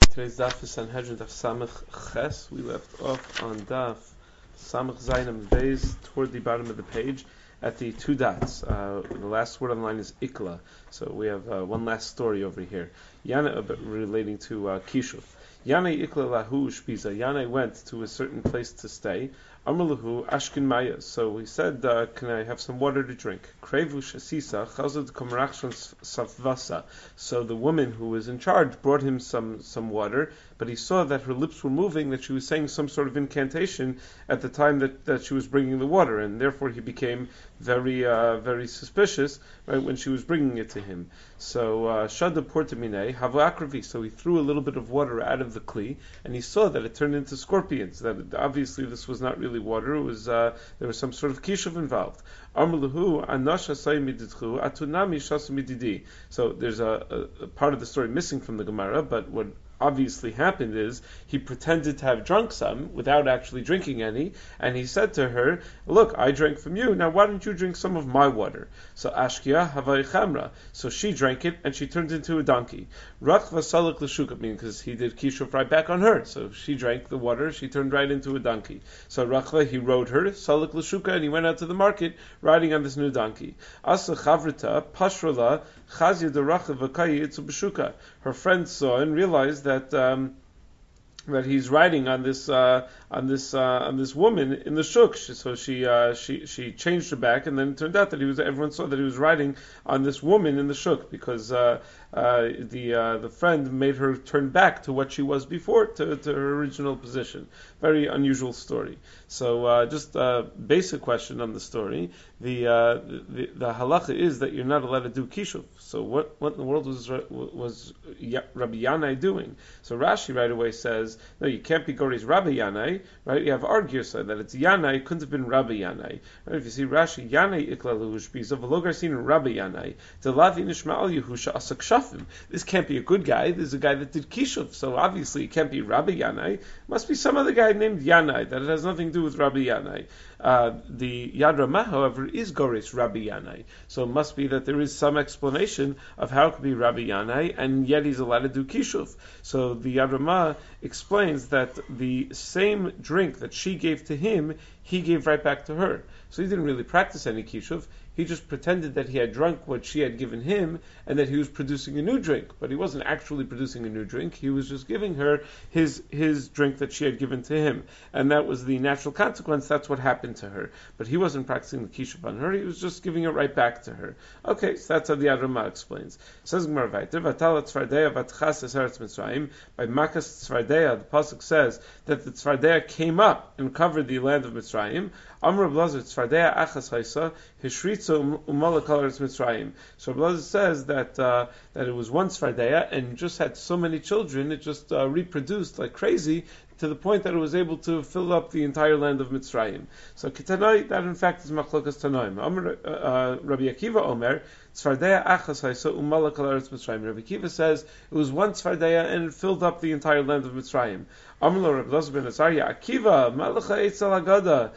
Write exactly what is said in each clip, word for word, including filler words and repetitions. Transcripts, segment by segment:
Today's daf is Sanhedrin Daf Samach Ches. We left off on daf Samach Zainam Beis toward the bottom of the page at the two dots. Uh, the last word on the line is Ikla. So we have uh, one last story over here. Yana uh, relating to uh, Kishuv. Yana Ikla Lahu Shpiza. Yana went to a certain place to stay. Amrlahu Ashkin Maya. So he said, uh, "Can I have some water to drink?" Krevu Shasisa Chazad Komrachshon Safvasa. So the woman who was in charge brought him some some water, but he saw that her lips were moving, that she was saying some sort of incantation at the time that, that she was bringing the water, and therefore he became very uh, very suspicious right when she was bringing it to him. So Shada Portamine Havakravi. So he threw a little bit of water out of the kli, and he saw that it turned into scorpions. That it, obviously this was not really water; it was uh, there was some sort of kishuv involved. Amrlahu Anasha Saymiditchu Atunami Shasamididi. So there's a, a, a part of the story missing from the Gemara, but what obviously happened is he pretended to have drunk some without actually drinking any, and he said to her, "Look, I drank from you, now why don't you drink some of my water?" So Ashkia Havai Chamra. So she drank it and she turned into a donkey. Rachva Salak L'Shuka, meaning because he did Kishuv right back on her. So she drank the water, she turned right into a donkey. So Rachva, he rode her, Salak L'Shuka, and he went out to the market riding on this new donkey. Asa Chavrita, Pashrala, Chazia de Rachva Vakayi Itzu B'Shuka. Her friend saw and realized that that um, that he's riding on this uh, on this uh, on this woman in the shuk. So she uh, she she changed her back, and then it turned out that he was everyone saw that he was riding on this woman in the shuk because uh, uh, the uh, the friend made her turn back to what she was before, to, to her original position. Very unusual story. So uh, just a basic question on the story. The, uh, the the halacha is that you're not allowed to do kishuv. So what what in the world was was Rabbi Yanai doing? So Rashi right away says, no, you can't be Gori's Rabbi Yanai, right? You have argues that it's Yanai, it couldn't have been Rabbi Yanai. Right? If you see Rashi, Yanai iklalu shpiza v'logar sin Rabbi Yanai delavi nishma'al Yehusha asak shafim. This can't be a good guy. This is a guy that did kishuv. So obviously it can't be Rabbi Yanai. It must be some other guy named Yanai. That it has nothing to do with Rabbi Yanai. Uh, the Yad Ramah, however, is Goris Rabbi Yanai. So it must be that there is some explanation of how it could be Rabbi Yanai, and yet he's allowed to do kishuv. So the Yad Ramah explains that the same drink that she gave to him, he gave right back to her. So he didn't really practice any kishuv. He just pretended that he had drunk what she had given him and that he was producing a new drink. But he wasn't actually producing a new drink. He was just giving her his his drink that she had given to him. And that was the natural consequence. That's what happened to her. But he wasn't practicing the kishuv on her. He was just giving it right back to her. Okay, so that's how the Yad Ramah explains. Says Gemara Vayter, Vatala Tzvardeya Vatchas Esaretz Mitzrayim. By Makas Tzvardeya, the pasuk says that the Tzvardeya came up and covered the land of Mitzrayim. Amr Blazer Tzvardeya Achas Haisa Hishritza Umala Kalaretz Mitzrayim. So Blazer says that uh, that it was one Tzvardeya and just had so many children, it just uh, reproduced like crazy, to the point that it was able to fill up the entire land of Mitzrayim. So Kitanai, that in fact is Machlokas Tanoim. Uh, Rabbi Akiva Omer, Tzvardeya Achas Haisa Umala Kalaretz Mitzrayim. Rabbi Akiva says it was one Tzvardeya and it filled up the entire land of Mitzrayim. Amr Rabbi Lazar ben Azariah, Akiva, Malacha Eitzel Agada,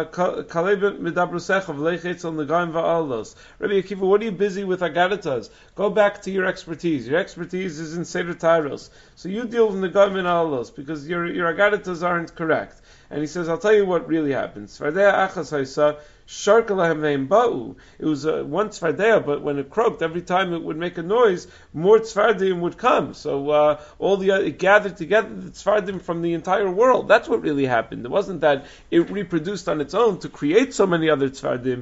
Kaleb Midabrusecha, V'leich Eitzel Nagaim Va'alos. Rabbi Akiva, what are you busy with Agadatas? Go back to your expertise. Your expertise is in Seder Tairos. So you deal with Nagaim and Alos, because your, your Agadatas aren't correct. And he says, I'll tell you what really happened. Tzvardeya Achas Haisa, Ba'u. It was uh, one tzvardeya, but when it croaked, every time it would make a noise, more tzvardim would come. So uh, all the uh, it gathered together the tzvardim from the entire world. That's what really happened. It wasn't that it reproduced on its own to create so many other tzvardim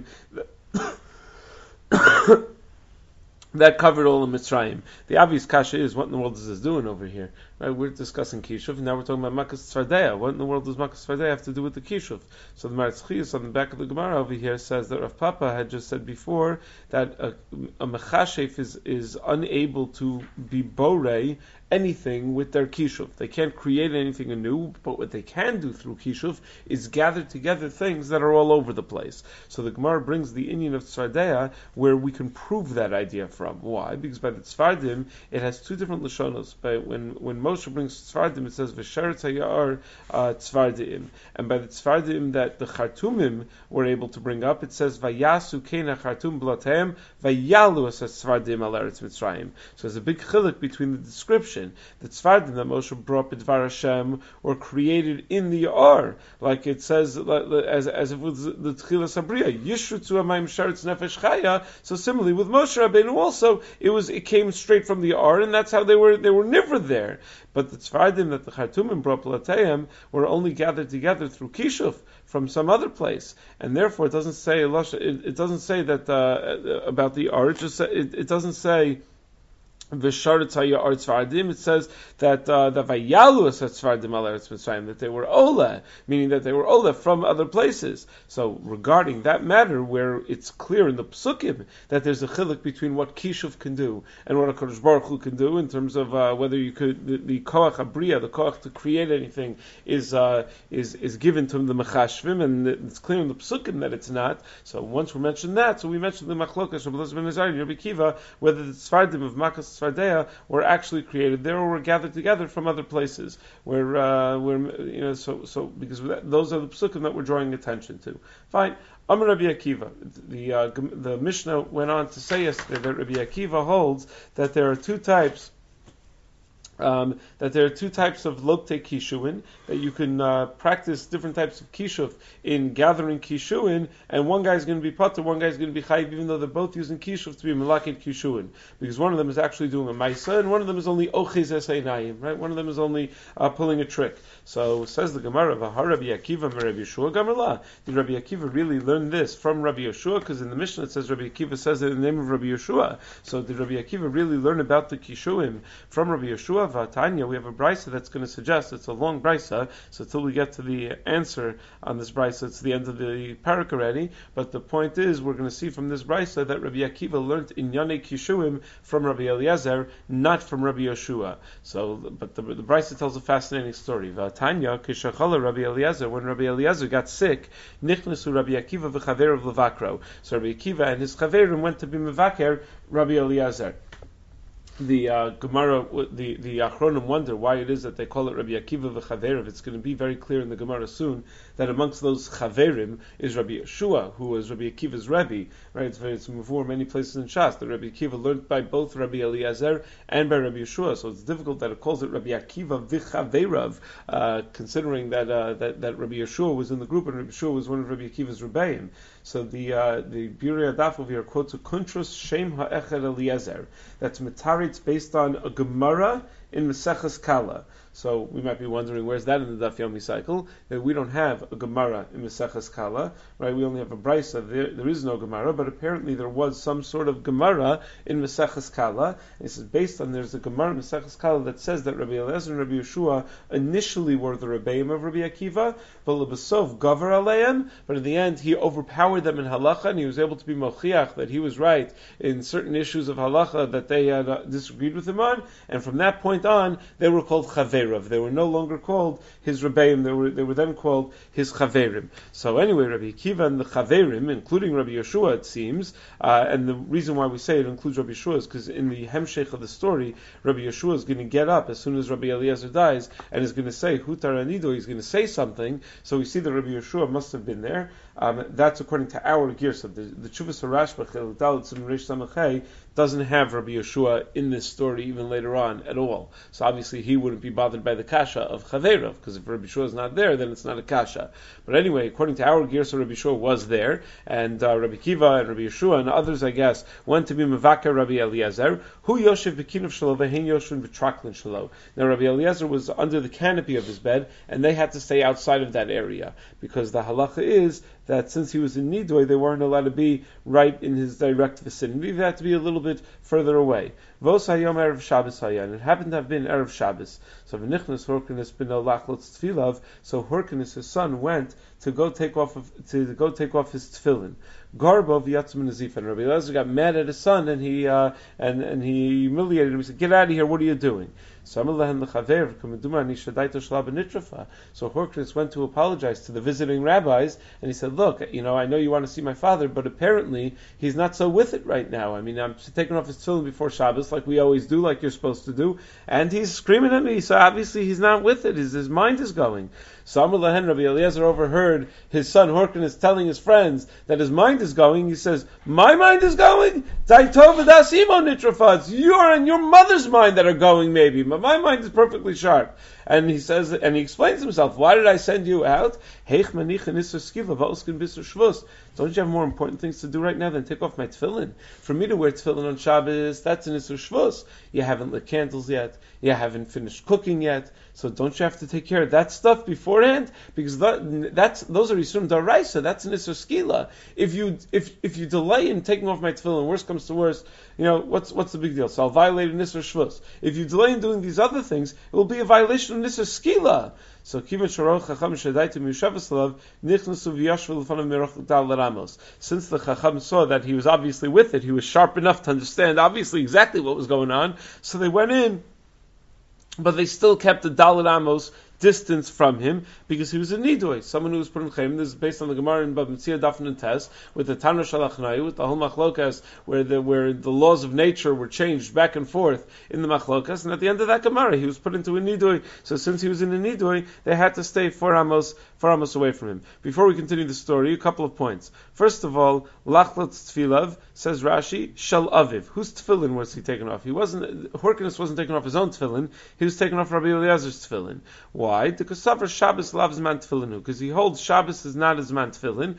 that covered all of Mitzrayim. The obvious kasha is, what in the world is this doing over here? Right? We're discussing Kishuv, now we're talking about Makas Tzvardeya. What in the world does Makas Tzvardeya have to do with the Kishuv? So the Maritz Chiyus on the back of the Gemara over here says that Rav Papa had just said before that a, a Mechashef is, is unable to be Borei anything with their Kishuv. They can't create anything anew, but what they can do through Kishuv is gather together things that are all over the place. So the Gemara brings the inyan of Tzvardeya where we can prove that idea from. Why? Because by the Tzvardim, it has two different Lashonos. By when, when Moshe brings Tzvardim, it says V'sheretz hayar uh, Tzvardim. And by the Tzvardim that the Chartumim were able to bring up, it says Vayasu kena Chartum blatem Vayalu as Tzvardim al Eretz Mitzrayim. So there's a big chiluk between the description tradition. The Tzfardim that Moshe brought B'dvar Hashem were created in the Ar, like it says, as, as if it was the Tchilas Habriya, Yishrutzu Hamayim Sharetz Nefesh Chaya. So similarly with Moshe Rabbeinu also, it was it came straight from the Ar, and that's how they were they were never there. But the Tzfardim that the Chartumim brought Plateim were only gathered together through Kishuf from some other place, and therefore it doesn't say it, it doesn't say that uh, about the Ar. It just it, it doesn't say V'sharetz haya ar tzvardim. It says that uh, that vayalu es tzvardim al eretz Mitzrayim, that they were ola, meaning that they were ola from other places. So regarding that matter, where it's clear in the psukim that there's a chiluk between what Kishuv can do and what a Kodesh Baruch Hu can do in terms of uh, whether you could the, the koach abriya, the koach to create anything, is uh, is is given to the mechashvim, and it's clear in the psukim that it's not. So once we mentioned that, so we mentioned the machlokas Rabbi Elazar ben Azariah and Rabbi Kiva, whether the tzvardim of Makas Tzvardeya were actually created there or were gathered together from other places. Where, uh, where you know, so so because that, those are the psukim that we're drawing attention to. Fine. Amar Rabbi Akiva. The uh, the Mishnah went on to say yesterday that Rabbi Akiva holds that there are two types. Um, that there are two types of lokte kishuin, that you can uh, practice different types of kishuv in gathering kishuin, and one guy is going to be pater, one guy is going to be chayiv, even though they're both using kishuv to be melakid kishuin, because one of them is actually doing a maisa, and one of them is only ochiz eseinayim, right? One of them is only uh, pulling a trick. So says the Gemara, V'har Rabbi Akiva me Rabbi Yeshua Gamerla. Did Rabbi Akiva really learn this from Rabbi Yeshua? Because in the Mishnah it says Rabbi Akiva says it in the name of Rabbi Yeshua. So did Rabbi Akiva really learn about the kishuim from Rabbi Yeshua? Tanya, we have a brisa that's going to suggest, it's a long brisa, so until we get to the answer on this brisa, it's the end of the parak already, but the point is, we're going to see from this brisa that Rabbi Akiva learned in Yanei Kishuim from Rabbi Eliezer, not from Rabbi Yeshua. So, but the, the brisa tells a fascinating story. Tanya, Kishachala Rabbi Eliezer, when Rabbi Eliezer got sick, Nichnasu Rabbi Akiva v'chaver of Levakro. So Rabbi Akiva and his chaverim went to be mevaker Rabbi Eliezer. The uh, Gemara, the the Achronim wonder why it is that they call it Rabbi Akiva v'chaverim. It's going to be very clear in the Gemara soon that amongst those chaverim is Rabbi Yeshua, who was Rabbi Akiva's Rebbe. Right? It's very it's before many places in Shas that Rabbi Akiva learned by both Rabbi Eliezer and by Rabbi Yeshua. So it's difficult that it calls it Rabbi Akiva v'chaverav, uh, considering that, uh, that that Rabbi Yeshua was in the group and Rabbi Yeshua was one of Rabbi Akiva's Rebbeim. So the uh, the Birei Adaf over here quotes a Kuntros Shem Ha'echad Eliezer. That's Matari. It's based on a Gemara in Maseches Kala. So we might be wondering, where's that in the Daf Yomi cycle? That we don't have a Gemara in Maseches Kala, right? We only have a Brisa. There, there is no Gemara, but apparently there was some sort of Gemara in Maseches Kala. And this is based on, there's a Gemara in Maseches Kala that says that Rabbi Eliezer and Rabbi Yeshua initially were the Rebbeim of Rabbi Akiva, but Lebesov Gavar Aleim, but in the end he overpowered them in Halacha, and he was able to be Mochiach that he was right in certain issues of Halacha that they had uh, disagreed with him on, and from that point on, they were called Chaver. They were no longer called his Rebbeim, they were they were then called his Chaverim. So anyway, Rabbi Akiva and the Chaverim, including Rabbi Yeshua, it seems, uh, and the reason why we say it includes Rabbi Yeshua is because in the Hemshech of the story, Rabbi Yeshua is going to get up as soon as Rabbi Eliezer dies, and is going to say, Hutar Anido, he's going to say something, so we see that Rabbi Yeshua must have been there. Um, that's according to our Girsa. The, the Chuvas HaRashba, Chiluk Dalet Siman Reish Samachay, doesn't have Rabbi Yeshua in this story even later on at all. So obviously he wouldn't be bothered by the kasha of Chaverav, because if Rabbi Yeshua is not there, then it's not a kasha. But anyway, according to our Girsa, Rabbi Yeshua was there, and uh, Rabbi Kiva and Rabbi Yeshua and others, I guess, went to be Mevaka Rabbi Eliezer, Hu Yoshev B'Kinav Shalo V'Hein Yoshev B'Traklin Shalo. Now Rabbi Eliezer was under the canopy of his bed, and they had to stay outside of that area, because the halacha is that since he was in Nidoy, they weren't allowed to be right in his direct vicinity. They had to be a little bit further away. Vos hayom erev Shabbos hayan. And it happened to have been erev Shabbos. So v'nichnas Horkenes ben Lachlotz tfilav. So Horkenes, his son, went to go take off of, to go take off his tefillin. Garbo v'yatzim nazif. And Rabbi Eliezer got mad at his son, and he uh, and and he humiliated him. He said, "Get out of here! What are you doing?" So Horkenes went to apologize to the visiting rabbis, and he said, "Look, you know, I know you want to see my father, but apparently he's not so with it right now. I mean, I'm taking off his tefillin before Shabbos. Shabbos like we always do, like you're supposed to do, and he's screaming at me, so obviously he's not with it, his, his mind is going. So Amar Lahen, Rabbi Eliezer overheard his son Horkinus telling his friends that his mind is going. He says, my mind is going? It's your and your mother's mind that are going maybe, but my mind is perfectly sharp. And he says, and he explains himself, why did I send you out? Don't you have more important things to do right now than take off my tefillin? For me to wear tefillin on Shabbos, that's an Isur Shvus. You haven't lit candles yet. You haven't finished cooking yet. So don't you have to take care of that stuff beforehand? Because that, that's those are Yisurim Daraisa. That's an Isur Skila. If you if if you delay in taking off my tefillin, worst comes to worst, you know what's what's the big deal? So I'll violate an Isur Shvus. If you delay in doing these other things, it will be a violation of Isur Skila. So Kivan Sharoch Chacham Shadaitim Yushavasalav Nichnasu V'Yashvu L'fanav Merach Dal Ramos. Since the Chacham saw that he was obviously with it, he was sharp enough to understand obviously exactly what was going on. So they went in, but they still kept the Dalet Amos distance from him because he was a nidui, someone who was put in chayim. This is based on the Gemara in Bab Metzia Dafn and Tes with the Tanur Shalachnayu, with the whole machlokas where the where the laws of nature were changed back and forth in the machlokas, and at the end of that Gemara he was put into a nidui. So since he was in a nidui, they had to stay four amos four amos away from him. Before we continue the story, a couple of points. First of all, lachlat tfilav, says Rashi, shel aviv. Whose tefillin was he taking off? He wasn't. Horkinus wasn't taking off his own tefillin. He was taking off Rabbi Eliezer's tefillin. Why? Because Safar Shabbos loves man tefillinu, because he holds Shabbos is not as man tefillin.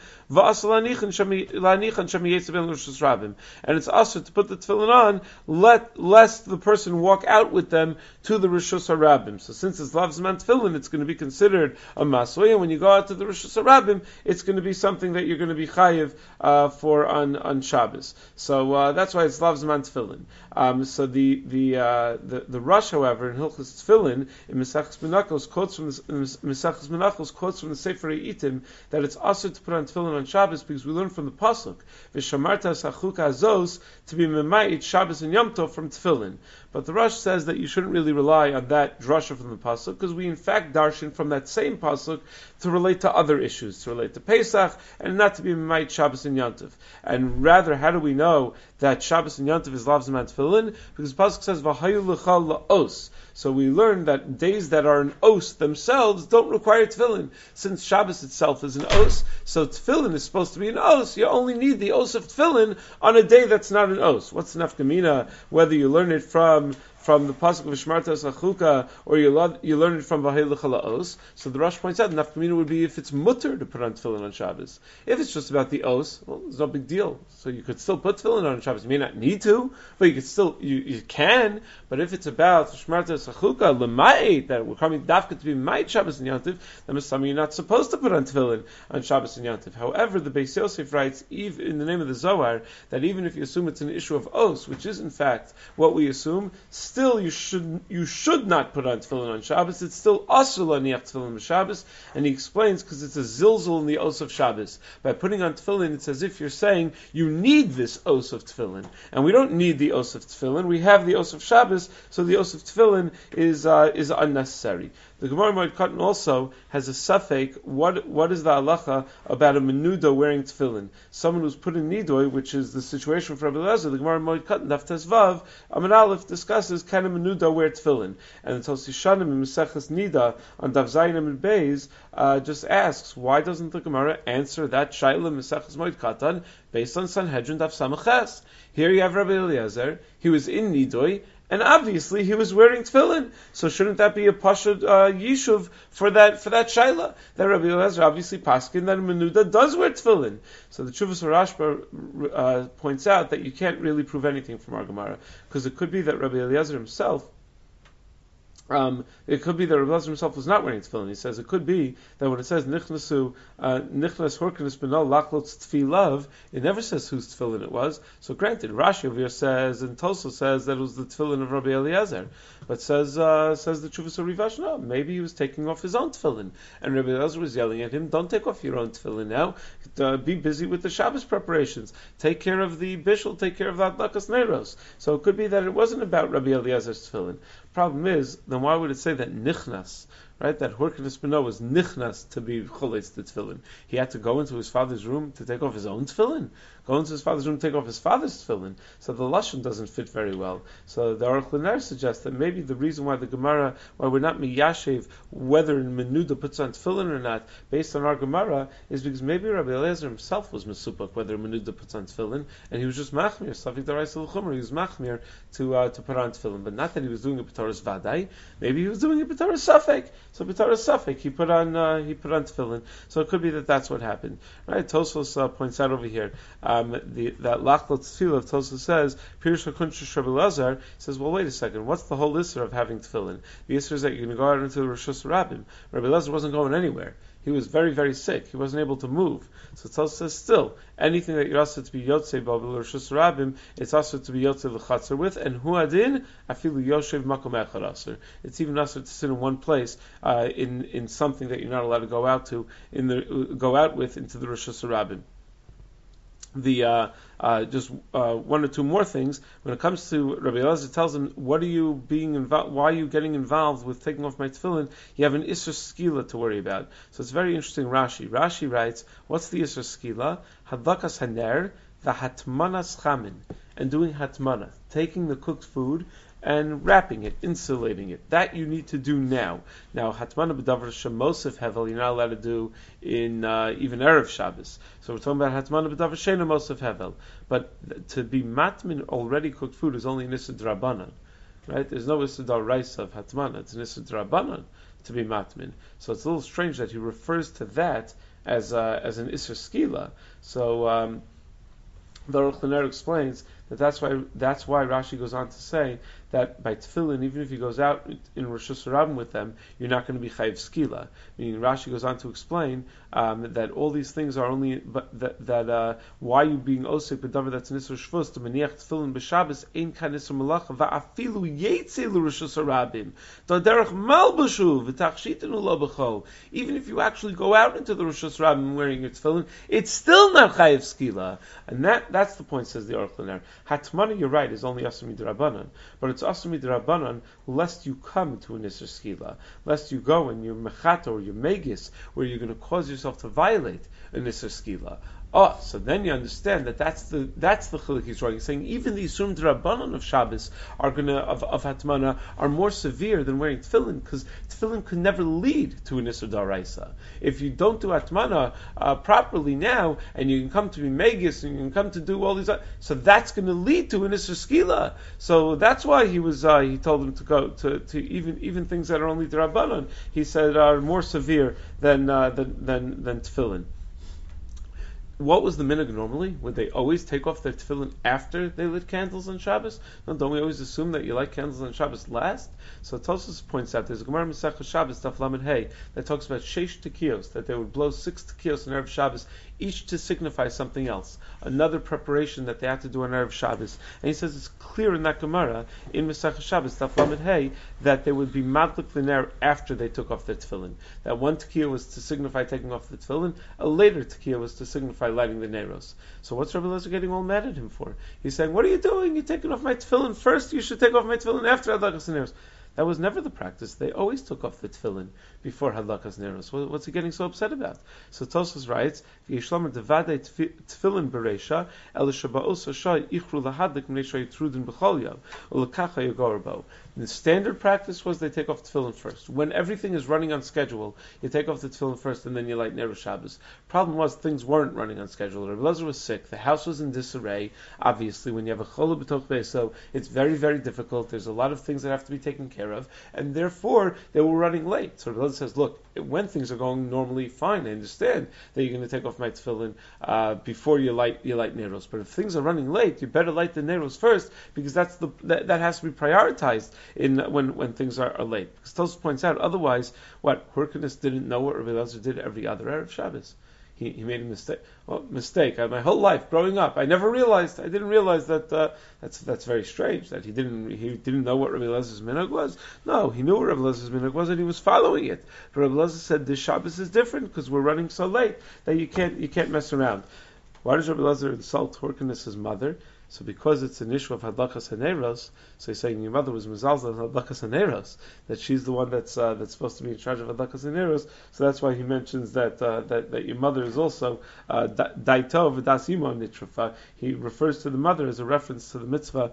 And it's also to put the tefillin on, let lest the person walk out with them to the Rishus HaRabim. So since it's loves man tefillin, it's going to be considered a masoi, and when you go out to the Rishus HaRabim, it's going to be something that you're going to be chayiv uh, for on, on Shabbos. So uh, that's why it's loves man tefillin. Um, so the the, uh, the the Rush, however, in Hilchos Tefillin in Mesachos Menachos quotes from the Mesachos Menachos quotes from the Sefer Itim that it's also to put on tefillin on Shabbos because we learn from the pasuk V'shamarta sachuka azos to be memayit Shabbos and Yom Tov from tefillin. But the Rush says that you shouldn't really rely on that drasha from the pasuk because we in fact darshan from that same pasuk to relate to other issues, to relate to Pesach and not to be memayit Shabbos and Yom Tov. And rather, how do we know that Shabbos and Yom Tov is lavs man tefillin? Because the pasuk says v'hayu l'cha la'os. So we learn that days that are an os themselves don't require tefillin. Since Shabbos itself is an os, so tefillin is supposed to be an os. You only need the os of tefillin on a day that's not an os. What's the nafkamina? Whether you learn it from from the pasuk of Shmarta Sachuka, or you, lo- you learn it from Vahei L'Chalaos. So the Rosh points out, the nafkamina would be if it's mutter to put on tefillin on Shabbos. If it's just about the os, well, it's no big deal. So you could still put tefillin on Shabbos. You may not need to, but you could still, you, you can. But if it's about Shmarta Sachuka, L'ma'it, that we're coming dafka to be Ma'it Shabbos and Yantiv, then it's something you're not supposed to put on tefillin on Shabbos and Yantiv. However, the Beis Yosef writes, even in the name of the Zohar, that even if you assume it's an issue of os, which is in fact what we assume, still you should you should not put on tefillin on Shabbos. It's still asur laniach tefillin on Shabbos, and he explains because it's a zilzul in the os of Shabbos. By putting on tefillin, it's as if you're saying you need this os of tefillin, and we don't need the os of tefillin. We have the os of Shabbos, so the os of tefillin is uh, is unnecessary. The Gemara Moed Katan also has a suffix. What what is the halacha about a menuda wearing tefillin? Someone who's put in nidoi, which is the situation for Rabbi Eliezer. The Gemara Moed Katan Daf Tes Vav Amud Aleph discusses can a menuda wear tefillin, and the Tosis Shanim in Maseches Nida on Daf Zayin and Beis uh, just asks why doesn't the Gemara answer that shaila Maseches Moed Katan based on Sanhedrin Daf Samaches? Here you have Rabbi Eliezer. He was in nidoi, and obviously he was wearing tefillin. So shouldn't that be a pashut uh, yishuv for that for that shaila? That Rabbi Eliezer obviously paskin that menuda does wear tefillin. So the Tshuvas Rashba uh, points out that you can't really prove anything from our Gemara because it could be that Rabbi Eliezer himself. Um, it could be that Rabbi Eliezer himself was not wearing tefillin. He says it could be that when it says nichnasu uh, nichnas horkenis benol lachlot tfilav, it never says whose tefillin it was. So granted, Rashi over here says and Tosa says that it was the tefillin of Rabbi Eliezer, but says uh, says the Tshuvas Rivash, no, maybe he was taking off his own tefillin, and Rabbi Eliezer was yelling at him, "Don't take off your own tefillin now. Uh, be busy with the Shabbos preparations. Take care of the bishul. Take care of the adlakas neiros." So it could be that it wasn't about Rabbi Eliezer's tefillin. Problem is, then why would it say that nichnas right? That Hyrcanus Beno was nichnas to be choletz the tefillin. He had to go into his father's room to take off his own tefillin. Go into his father's room to take off his father's tefillin. So the lashon doesn't fit very well. So the Aruch LaNer suggests that maybe the reason why the Gemara, why we're not miyashev whether Menuda puts on tefillin or not, based on our Gemara, is because maybe Rabbi Eliezer himself was mesupach whether Menuda puts on tefillin, and he was just machmir, Safik Daraisa L'Chumra, he was machmir to uh, to put on tefillin, but not that he was doing a B'toras Vadai. Maybe he was doing a B'toras Safek. So B'toras Safek, he put on uh, he put on tefillin. So it could be that that's what happened. Right? Tosfos uh, points out over here um, the, that Lachlot Tefillah of Tosfos says Pirush HaKuntrish Rabbi Eliezer says, well, wait a second, what's the whole issur of having tefillin? The issur is that you're going to go out into the Rishus Rabbim. Rabbi Eliezer wasn't going anywhere. He was very, very sick. He wasn't able to move. So Tosfos says, still, anything that you're asked to be yotzei b'abil Rishus Rabbim, it's asked to be yotzei l'chatzer with, and hu adin afilu yoshev makom echad aser. It's even asked to sit in one place uh, in in something that you're not allowed to go out to in the go out with into the Rishus Rabbim. The uh, uh, just uh, one or two more things. When it comes to Rabbi Eliezer, tells him, "What are you being involved? Why are you getting involved with taking off my tefillin? You have an isser skila to worry about." So it's very interesting. Rashi, Rashi writes, "What's the isser skila? Hadlakas haner v'hatmanas chamin, and doing hatmana, taking the cooked food and wrapping it, insulating it. That you need to do now. Now, hatmana b'davar shemosif hevel, you're not allowed to do in uh, even erev Shabbos. So we're talking about hatmana b'davar shena mosif hevel. But to be matmin already cooked food is only an issur drabanan, right? There's no issur daraisa of hatmana. It's an issur drabanan to be matmin. So it's a little strange that he refers to that as uh, as an issur skila. So um, the Aruch LaNer explains that that's why that's why Rashi goes on to say that by tefillin, even if he goes out in Rosh Hashanah with them, you're not going to be chayiv skila. Meaning Rashi goes on to explain um, that all these things are only, but that, that uh, why you being osik b'davar that's an isur shvus to maniach tefillin b'Shabbos ein kan isur malacha va'afilu yetze l'Rosh Hashanah derech malbashu v'tachshitenu lo b'chol. Even if you actually go out into the Rosh Hashanah wearing your tefillin, it's still not chayiv skila. And that that's the point, says the Aruch LaNer. Hatmana, you're right, is only asur midrabanan, but it's asur midrabanan lest you come to an isur skila, lest you go and you're mechata or you're megis, where you're going to cause yourself to violate an isur skila. Oh, so then you understand that that's the that's the chiluk he's drawing. He's saying even the isurim drabanan of Shabbos are gonna of, of hatmana are more severe than wearing tefillin, because tefillin could never lead to an isur daraisa. If you don't do hatmana uh, properly now, and you can come to be megis and you can come to do all these, so that's going to lead to an isur skila. So that's why he was uh, he told him to go to, to even even things that are only drabanan. He said are more severe than uh, than than than tefillin. What was the minhag normally? Would they always take off their tefillin after they lit candles on Shabbos? No, don't we always assume that you light candles on Shabbos last? So Tosfos points out there's a Gemara Masechah Shabbos Daf Lamed Hey that talks about sheish tekiyos, that they would blow six tekiyos on Erev Shabbos, each to signify something else, another preparation that they had to do on Erev Shabbos. And he says it's clear in that Gemara in Masechah Shabbos Daf Lamed Hey that they would be madlik the ner after they took off their tefillin. That one tekiyah was to signify taking off the tefillin, a later tekiyah was to signify lighting the neros. So what's Rabbi Eliezer getting all mad at him for? He's saying, what are you doing? You're taking off my tefillin first, you should take off my tefillin after Hadlakas Neros. That was never the practice. They always took off the tefillin before Hadlakas Neros. What's he getting so upset about? So Tosfos writes, V'yishlomer devadei tefillin bereisha, el shaba'os hashai ichru lahadlik mnei shayitrudin b'chol yom, u'lekacha yagorbo. The standard practice was they take off tefillin first. When everything is running on schedule, you take off the tefillin first and then you light Ner Shabbos. Problem was things weren't running on schedule. Rabbi Eliezer was sick. The house was in disarray. Obviously, when you have a chola b'toch beso, it's very, very difficult. There's a lot of things that have to be taken care of, and therefore they were running late. So Rabbi Eliezer says, look, when things are going normally fine, I understand that you're going to take off my tefillin uh, before you light you light neros. But if things are running late, you better light the neros first, because that's the that, that has to be prioritized in when, when things are, are late. Because Tosfos points out, otherwise, what Hyrcanus didn't know what Rabbi Eliezer did every other Erev Shabbos. He, he made a mistake. Well, mistake. I, my whole life growing up, I never realized. I didn't realize that. Uh, that's that's very strange. That he didn't he didn't know what Rabbi Eliezer minhag was. No, he knew what Rabbi Eliezer minhag was, and he was following it. But Rabbi Eliezer said this Shabbos is different because we're running so late that you can't you can't mess around. Why does Rabbi Eliezer insult Hyrcanus' mother? So because it's an issue of hadlakas haneros, so he's saying your mother was mezalzel on hadlakas haneros, that she's the one that's uh, that's supposed to be in charge of hadlakas haneros. So that's why he mentions that uh, that that your mother is also daito v'das imo nitrafa. He refers to the mother as a reference to the mitzvah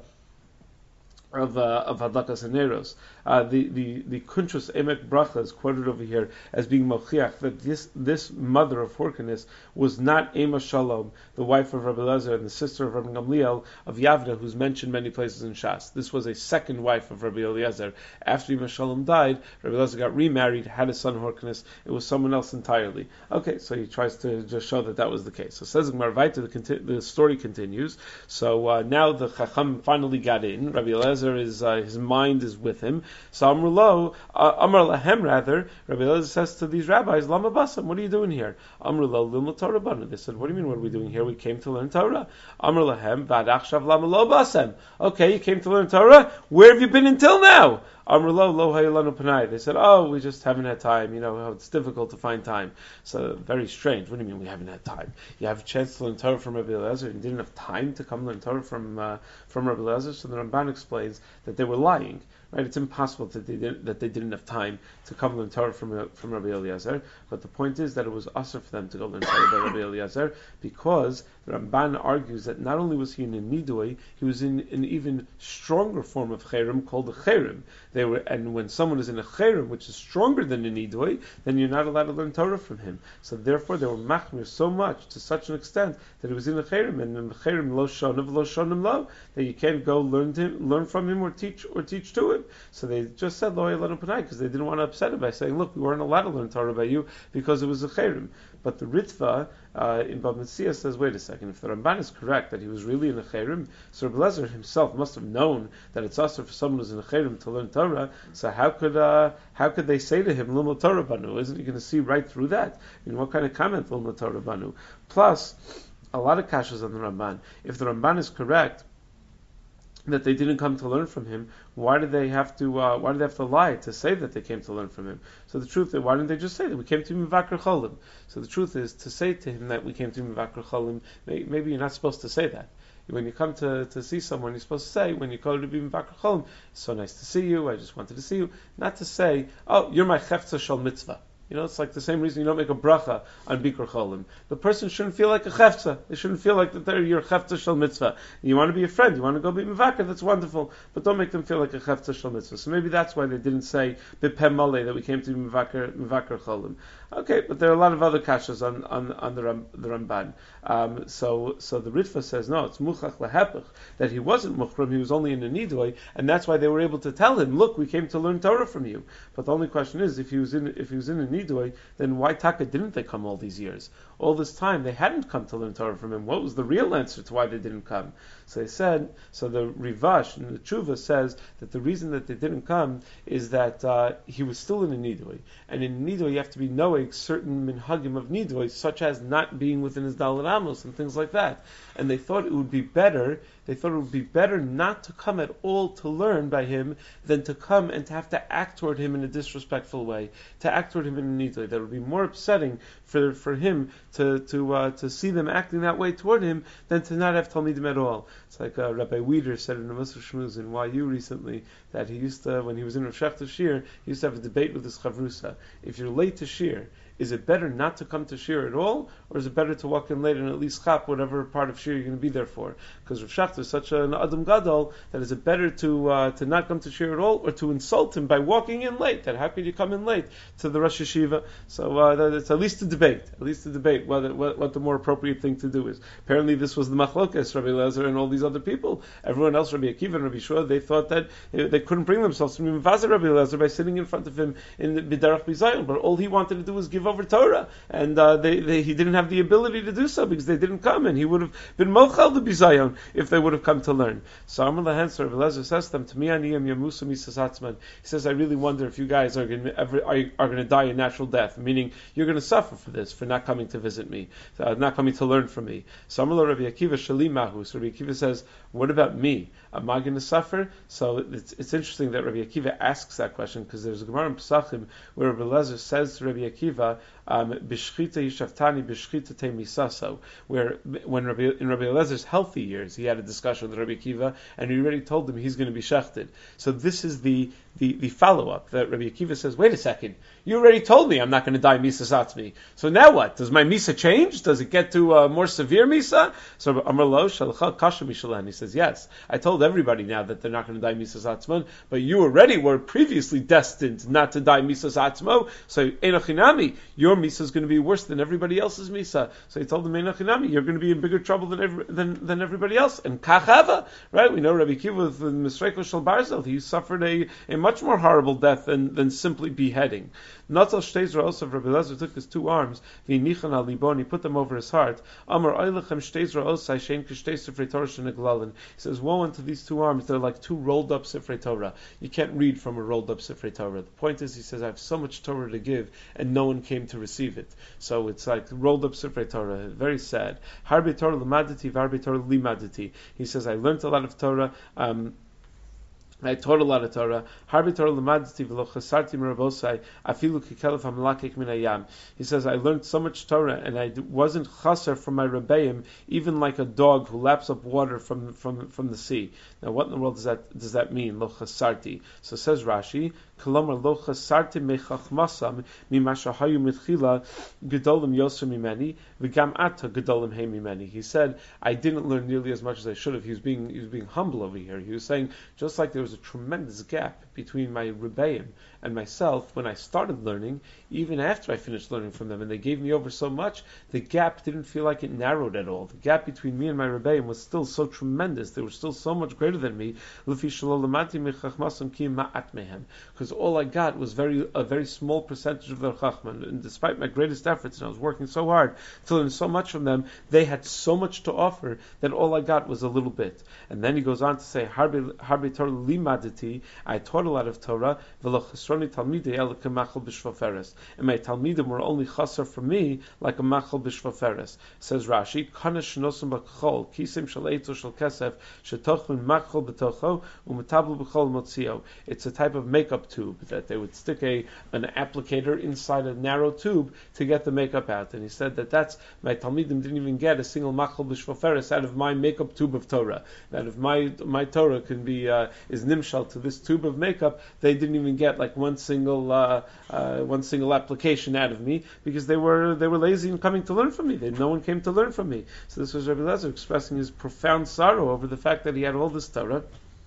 of uh, of hadlakas haneros. Uh, the the the Kuntrus Emek Bracha is quoted over here as being mochiach that this this mother of Horkenes was not Ema Shalom, the wife of Rabbi Eliezer and the sister of Rabbi Gamliel of Yavna, who's mentioned many places in Shas. This was a second wife of Rabbi Eliezer. After Ema Shalom died, Rabbi Eliezer got remarried, had a son Horkenes. It was someone else entirely. Okay, so he tries to just show that that was the case. So says Gemara Vayta, the, conti- the story continues. So uh, now the Chacham finally got in. Rabbi Eliezer is uh, his mind is with him. So Amar Lo, uh, Amar Lahem rather, Rabbi Eliezer says to these rabbis, Lama Basam, what are you doing here? Amar Lo, Lilma Torah Banu. They said, what do you mean, what are we doing here? We came to learn Torah. Amar Lahem, Vadachshav Lama Lo Basam. Okay, you came to learn Torah? Where have you been until now? Amar Lo, Lo Hayalanu Panai. They said, oh, we just haven't had time. You know, it's difficult to find time. So, very strange. What do you mean we haven't had time? You have a chance to learn Torah from Rabbi Eliezer and didn't have time to come learn Torah from uh, from Rabbi Eliezer? So the Ramban explains that they were lying. Right? It's impossible that they didn't, that they didn't have time to come learn Torah from from Rabbi Eliezer. But the point is that it was usher for them to go learn Torah by Rabbi Eliezer, because the Ramban argues that not only was he in a nidui, he was in an even stronger form of cherem called a cherem. They were, and when someone is in a cherem, which is stronger than a nidui, then you're not allowed to learn Torah from him. So therefore, they were machmir so much to such an extent that he was in a cherem, and in the cherem lo shonav lo shonim lo, that you can't go learn to him, learn from him or teach or teach to him. So they just said lo yelanu panai because they didn't want to upset him by saying, look, we weren't allowed to learn Torah by you because it was a cherem. But the Ritva uh, in Bab Metzia says, wait a second, if the Ramban is correct that he was really in a cherem, so Rabbi Eliezer himself must have known that it's also for someone who's in a cherem to learn Torah. So how could uh, how could they say to him Lilmod Torah Banu? Isn't he going to see right through that? I mean, what kind of comment Lilmod Torah Banu? Plus, a lot of kashas on the Ramban. If the Ramban is correct that they didn't come to learn from him, why did they have to? Uh, why did they have to lie to say that they came to learn from him? So the truth is, why didn't they just say that we came to Mivakar Cholim? So the truth is to say to him that we came to Mivakar Cholim. Maybe you're not supposed to say that. When you come to, to see someone, you're supposed to say, when you call to be Mivakar Cholim, it's so nice to see you. I just wanted to see you. Not to say, oh, you're my chefza shal mitzvah. You know, it's like the same reason you don't make a bracha on Bikkur Cholim. The person shouldn't feel like a chefza. They shouldn't feel like that they're your chefza shel mitzvah. You want to be a friend, you want to go be mivakar, that's wonderful. But don't make them feel like a chefza shel mitzvah. So maybe that's why they didn't say b'pem maleh that we came to be mivakar, mivakar Cholim. Okay, but there are a lot of other kashas on on, on the, Ram, the Ramban. Um, so so the Ritva says no, it's muchach lehepech, that he wasn't muchram, he was only in a nidui, and that's why they were able to tell him, look, we came to learn Torah from you. But the only question is, if he was in if he was in a nidui, then why taka didn't they come all these years? All this time they hadn't come to learn Torah from him. What was the real answer to why they didn't come? So they said, so the Rivash and the Tshuva says that the reason that they didn't come is that uh, he was still in a nidui, and in a nidui you have to be knowing certain minhagim of nidui, such as not being within his daled amos and things like that. And they thought it would be better. They thought it would be better not to come at all to learn by him than to come and to have to act toward him in a disrespectful way, to act toward him in a nidui. That would be more upsetting for for him to to uh, to see them acting that way toward him than to not have talmidim at all. It's like uh, Rabbi Weider said in the Musaf Shmuz in Y U recently that he used to, when he was in Rosh Shechta Shir, he used to have a debate with his chavrusa. If you're late to Shir, is it better not to come to Shir at all, or is it better to walk in late and at least chap whatever part of Shir you're going to be there for? Because Rav Shachta is such an Adam Gadol that is it better to uh, to not come to Shir at all, or to insult him by walking in late? That how could you come in late to the Rosh Yeshiva? So uh, that it's at least a debate, at least a debate whether what, what the more appropriate thing to do is. Apparently, this was the Machlokas, Rabbi Eliezer and all these other people. Everyone else, Rabbi Akiva and Rabbi Shua, they thought that they couldn't bring themselves to be Mevazir Rabbi Eliezer by sitting in front of him in the B'derach B'Zayin, but all he wanted to do was give over Torah. And uh, they, they, he didn't have the ability to do so because they didn't come, and he would have been mochel the bizayon if they would have come to learn. So Amar Lahen, Rabbi Eliezer says to them, "To me, aniyam yamusu misas atzman." He says, "I really wonder if you guys are going to ever are, are going to die a natural death, meaning you're going to suffer for this, for not coming to visit me, uh, not coming to learn from me." So Amar Rabbi Akiva shalimahu. So Rabbi Akiva says, "What about me? Am I going to suffer?" So it's, it's interesting that Rabbi Akiva asks that question because there's a Gemara in Pesachim where Rabbi Eliezer says to Rabbi Akiva uh, um, Bishchita Yishavtani Bishchita Te Misaso, where when Rabbi, in Rabbi Elazar's healthy years, he had a discussion with Rabbi Akiva, and he already told him he's going to be shechted. So this is the the, the follow-up that Rabbi Akiva says, wait a second, you already told me I'm not going to die Misa Satzmi. So now what? Does my Misa change? Does it get to a more severe Misa? So Amar Lo Shalcha Kasha Mishalan. He says, yes, I told everybody now that they're not going to die Misa Satzman, but you already were previously destined not to die Misa Satzmo. So Enochinami, your Misa is going to be worse than everybody else's Misa. So he told them, Enochinami, you're going to be in bigger trouble than every, than, than everybody else. And Kachava, right? We know Rabbi Akiva with the Misreiko Shel Barzel, he suffered a, a much more horrible death than, than simply beheading. Natal Shtezra also, Rabbi Elazar took his two arms, V'nichan al libon, he put them over his heart. Amar Oilechem Shtezra also, Shein Kishtei Sifrei Torah Sheneglalin. He says, woe unto these two arms, they're like two rolled up Sifrei Torah. You can't read from a rolled up Sifrei Torah. The point is, he says, I have so much Torah to give, and no one came to receive it. So it's like rolled up Sifrei Torah. Very sad. Harbe Torah Lamadati, Varbe Torah Limadati. He says, I learned a lot of Torah, um, I taught a lot of Torah. Harbi Torah lemadti v'lo chasarti merabosai afilu kikelef hamalakik min hayam. He says, I learned so much Torah and I wasn't chaser from my rebbeim, even like a dog who laps up water from from from the sea. Now, what in the world does that does that mean? Lo chasarti. So says Rashi, Kolomar lo chasarti mechachmasam mimashahayu mitchila gedolim yoser mimeni v'gam ata gedolim hey mimeni. He said, I didn't learn nearly as much as I should have. He was being he was being humble over here. He was saying, just like there was a tremendous gap between my rebbeim and myself when I started learning, even after I finished learning from them, and they gave me over so much, the gap didn't feel like it narrowed at all. The gap between me and my rebbeim was still so tremendous. They were still so much greater than me. Because all I got was very a very small percentage of their chachman, and despite my greatest efforts, and I was working so hard to learn so much from them, they had so much to offer that all I got was a little bit. And then he goes on to say, Harbi Torah limadati, I taught a lot of Torah, v'lo chesroni talmidei ela k'machal b'shvaferes, and my talmidim were only chaser for me like a machal b'shvaferes. Says Rashi, kana shnosum b'kachol, kisim shel eitzo shel kesef, shetochun machal b'tocho, u'metabel b'chol motzio. It's a type of makeup tube that they would stick a an applicator inside a narrow tube to get the makeup out. And he said that that's, my talmidim didn't even get a single machal b'shvaferes out of my makeup tube of Torah. That if my my Torah can be uh, is nimshal to this tube of makeup, they didn't even get like one single uh, uh, one single application out of me, because they were they were lazy in coming to learn from me. They, no one came to learn from me. So this was Rabbi Elazar expressing his profound sorrow over the fact that he had all this Torah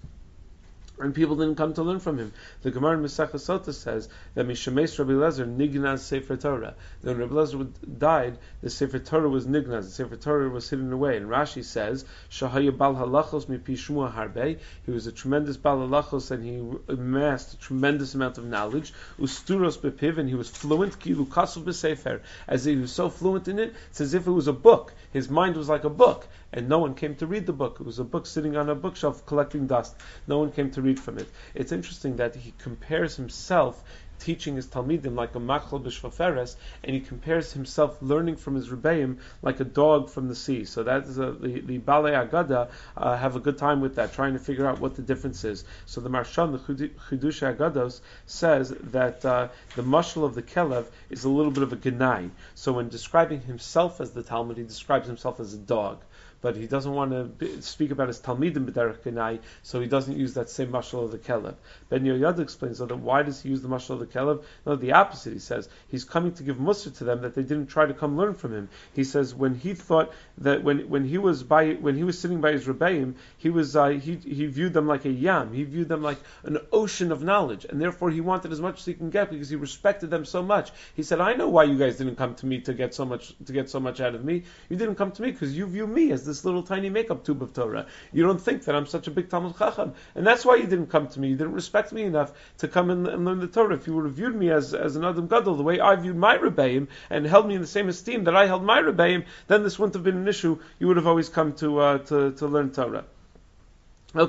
and people didn't come to learn from him. The Gemara in Masechah Sota says that Mishameis Rabbi Elazar nignaz Sefer Torah. When Rabbi Elazar died, the Sefer Torah was nignaz. The Sefer Torah was hidden away. And Rashi says, Shahaya Bal Halachos mipi Shmuel Harbe. He was a tremendous Bal Halachos, and he amassed a tremendous amount of knowledge. Usturos bepiv, and he was fluent. Kilu Kasul b'Sefer, as he was so fluent in it, it's as if it was a book. His mind was like a book, and no one came to read the book. It was a book sitting on a bookshelf collecting dust. No one came to read from it. It's interesting that he compares himself teaching his talmidim like a machal b'shvaferes, and he compares himself learning from his rebbeim like a dog from the sea. So that is a, the the Balei Agada uh, have a good time with that, trying to figure out what the difference is. So the Marshan, the Chidush Agados, says that uh, the mashal of the kelev is a little bit of a genai. So when describing himself as the Talmud, he describes himself as a dog. But he doesn't want to be, speak about his talmidim b'derech genai, so he doesn't use that same mashal of the kelev. Ben Yoyada explains, so that why does he use the mashal of the kelev? No, the opposite. He says he's coming to give mussar to them that they didn't try to come learn from him. He says when he thought that when, when he was by when he was sitting by his rebbeim, he was uh, he he viewed them like a yam. He viewed them like an ocean of knowledge, and therefore he wanted as much as he can get because he respected them so much. He said, I know why you guys didn't come to me to get so much to get so much out of me. You didn't come to me because you view me as this little tiny makeup tube of Torah. You don't think that I'm such a big Talmud Chacham, and that's why you didn't come to me. You didn't respect me enough to come and, and learn the Torah. If you would have viewed me as, as an Adam Gadol, the way I viewed my Rebbeim, and held me in the same esteem that I held my Rebbeim, then this wouldn't have been an issue. You would have always come to uh, to, to learn Torah. Okay,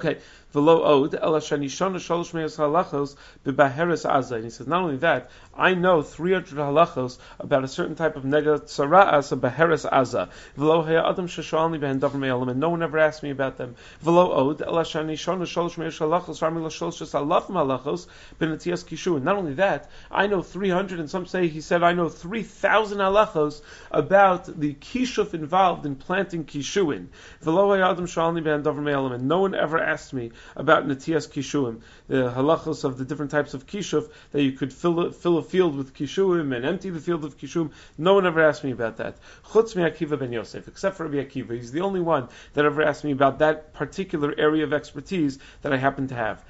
V'lo od ela shani shana shalosh me'as halachos b'baheres aza. And he says, not only that, I know three hundred halachos about a certain type of nega tzara'as of baheres aza. V'lo haya adam sheshalni behen davar me'elam, and no one ever asked me about them. V'lo od ela shani shana shalosh me'as halachos rami l'shalosh alaf halachos b'netias kishuin. Not only that, I know three hundred, and some say he said I know three thousand halachos about the kishuf involved in planting kishuin. V'lo haya adam shalni behen davar me'elam, and no one ever asked me about netias kishuim, the halachos of the different types of kishuf that you could fill a, fill a field with kishuim and empty the field of kishuim. No one ever asked me about that. Chutz mi Akiva ben Yosef, except for Rabbi Akiva. He's the only one that ever asked me about that particular area of expertise that I happen to have.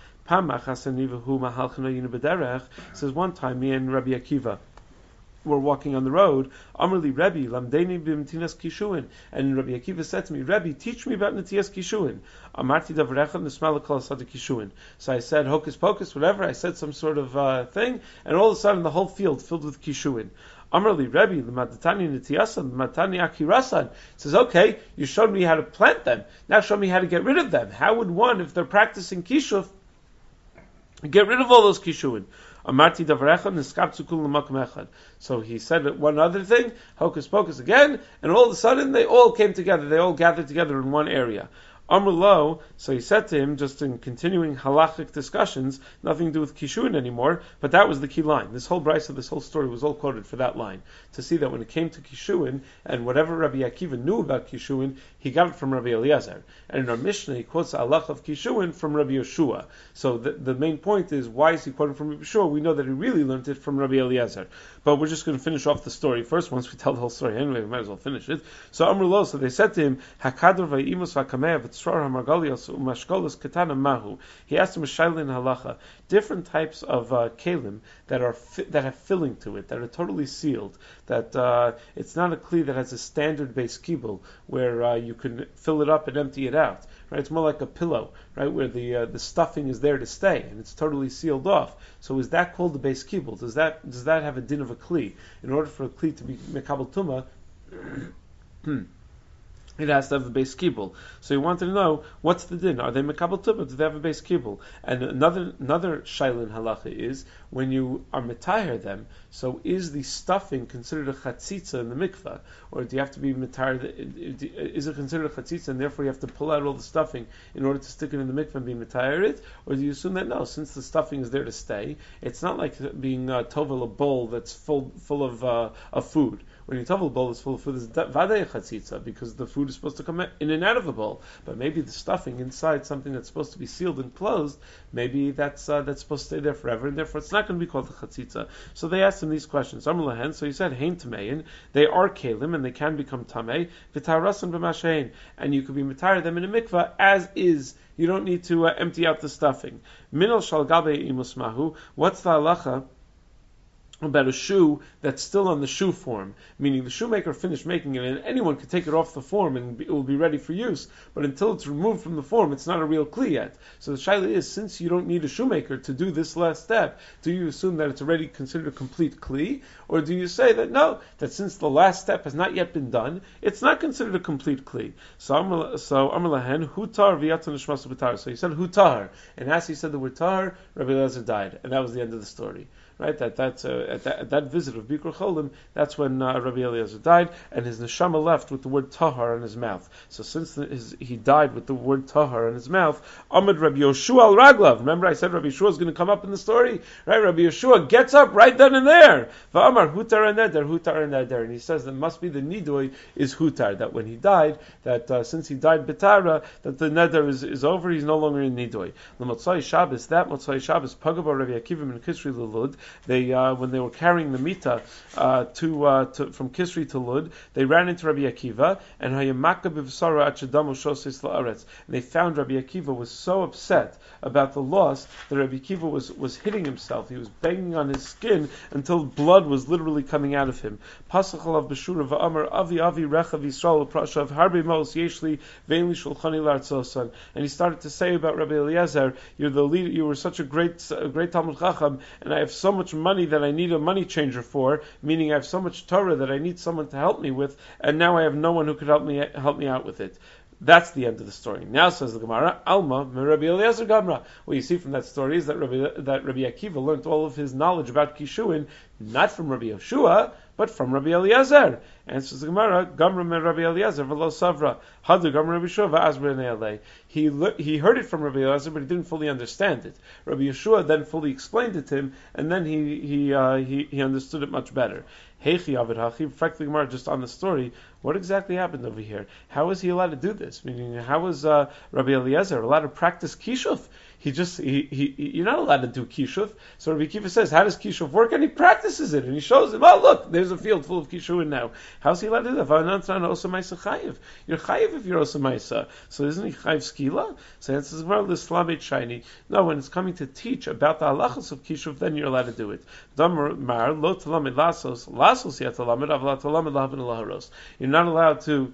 Says one time, me and Rabbi Akiva were walking on the road. Amrli Rebbe, lamdeni b'mtinas kishuin, and Rabbi Akiva said to me, Rebbe, teach me about netias kishuin. Amarti davrecha nismal kol asad kishuin. So I said hocus pocus, whatever. I said some sort of uh, thing, and all of a sudden the whole field filled with kishuin. Amrli Rebbe, l'madatani netiasan, l'matani akirasan. Says, okay, you showed me how to plant them. Now show me how to get rid of them. How would one, if they're practicing kishuf, get rid of all those kishuin? Amarti davrecha niskaptzu kul l'makom echad. So he said one other thing, hocus pocus again, and all of a sudden they all came together. They all gathered together in one area. Amr lo, so he said to him, just in continuing halachic discussions, nothing to do with kishuin anymore, but that was the key line. This whole brisa, this whole story was all quoted for that line, to see that when it came to kishuin, and whatever Rabbi Akiva knew about kishuin, he got it from Rabbi Eliezer. And in our Mishnah, he quotes the halach of kishuin from Rabbi Yeshua. So the, the main point is, why is he quoting from Rabbi Yeshua? We know that he really learned it from Rabbi Eliezer. But we're just going to finish off the story first. Once we tell the whole story anyway, we might as well finish it. So Amr lo, so they said to him, Hakadr va'imus v'akamev mahu. He asked him a shaila in halacha, different types of uh, kelim that are fi- that have filling to it, that are totally sealed, that uh, it's not a kli that has a standard base kibul where uh, you can fill it up and empty it out. Right? It's more like a pillow, right, where the uh, the stuffing is there to stay and it's totally sealed off. So is that called the base kibul? Does that does that have a din of a kli? In order for a kli to be mekabel tuma, it has to have a base kibul. So he wanted to know, what's the din? Are they mekabel tumah? Do they have a base kibul? And another another shaila in halacha is, when you are metayer them, so is the stuffing considered a chatzitza in the mikvah? Or do you have to be metayer, is it considered a chatzitza and therefore you have to pull out all the stuffing in order to stick it in the mikvah and be metayer it? Or do you assume that no, since the stuffing is there to stay, it's not like being uh, tovel a bowl that's full full of, uh, of food. When you tovel a bowl that's full of food, it's vadei chatzitza, because the food is supposed to come in and out of the bowl. But maybe the stuffing inside something that's supposed to be sealed and closed, maybe that's uh, that's supposed to stay there forever, and therefore it's not going to be called a chatzitza. So they asked him these questions. Amr so he said, Hein tamein, they are kelim and they can become tamei, v'tarasan b'mashein, and you could be mitayar them in a mikvah as is. You don't need to uh, empty out the stuffing. Minol shal gabe imus mahu, what's the halacha about a shoe that's still on the shoe form, meaning the shoemaker finished making it and anyone could take it off the form and it will be ready for use, but until it's removed from the form, it's not a real kli yet. So the shaila is, since you don't need a shoemaker to do this last step, do you assume that it's already considered a complete kli, or do you say that no, that since the last step has not yet been done, it's not considered a complete kli? So Amr so Amr lahen hutar v'yatan nishmasu b'tar. So he said hutar, and as he said the word tar, Rabbi Eliezer died, and that was the end of the story. Right, that that's uh, at, that, at that visit of Bikur Cholim, that's when uh, Rabbi Eliezer died, and his neshama left with the word tahar in his mouth. So since the, his, he died with the word tahar in his mouth, Amid Rabbi Yoshua al Raglav. Remember, I said Rabbi Yoshua is going to come up in the story, right? Rabbi Yoshua gets up right then and there. Va'amar hutar neder, hutar neder, and he says that must be the nidui is hutar. That when he died, that uh, since he died betara, that the neder is, is over. He's no longer in nidui. The Motzai Shabbos, that Motzai Shabbos, Pagaba Rabbi Akiva and Kisri Lulud. They, uh, when they were carrying the mita uh, to, uh, to from Kisri to Lud, they ran into Rabbi Akiva, and and they found Rabbi Akiva was so upset about the loss that Rabbi Akiva was, was hitting himself. He was banging on his skin until blood was literally coming out of him. And he started to say about Rabbi Eliezer, "You're the leader. You were such a great, a great Talmud Chacham, and I have so much money that I need a money changer for, meaning I have so much Torah that I need someone to help me with, and now I have no one who could help me help me out with it." That's the end of the story. Now says the Gemara, Alma Rabbi Eliezer Gamra. What you see from that story is that Rabbi, that Rabbi Akiva learned all of his knowledge about Kishuin not from Rabbi Yoshua, but from Rabbi Eliezer. Answers the Gemara, Gamra me Rabbi Eliezer v'lo savra. Hadu Gamra Rabbi Yeshua v'azber ne'alei. He he heard it from Rabbi Eliezer, but he didn't fully understand it. Rabbi Yeshua then fully explained it to him, and then he he uh, he, he understood it much better. Heichi Avid Hachi, frankly, Gemara, just on the story, what exactly happened over here? How was he allowed to do this? Meaning, how was uh, Rabbi Eliezer allowed to practice Kishuf? He just, he, he, you're not allowed to do Kishuf. So Rabbi Kiva says, how does Kishuf work? And he practices it, and he shows him, oh, look, there's a field full of Kishuin now. How's he allowed to do that? You're chayiv if you're osamaisa. So isn't he chayiv skila? So answers the Gemara, l'slamet shiny. No, when it's coming to teach about the halachas of Kishuf, then you're allowed to do it. Damar mar, lo talamed lasos, lasos yat talamed, avla talamed lahavin laharos. You're not allowed to